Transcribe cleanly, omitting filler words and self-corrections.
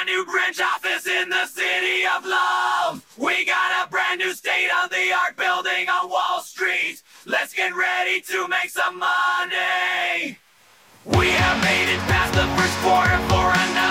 brand new branch office in the city of love. We got a brand new state-of-the-art building on Wall Street. Let's get ready to make some money. We have made it past the first quarter for a